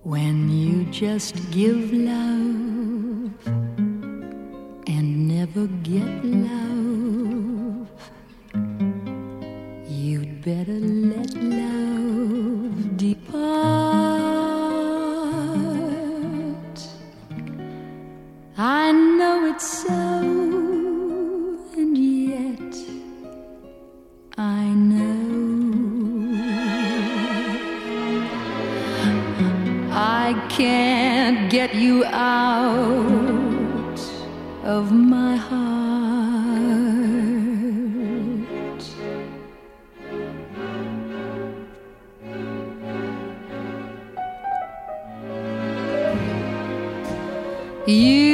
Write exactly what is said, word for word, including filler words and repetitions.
when you just give love and never get love, you'd better let love depart. I know it's so, and yet I know I can't get you out of my heart. You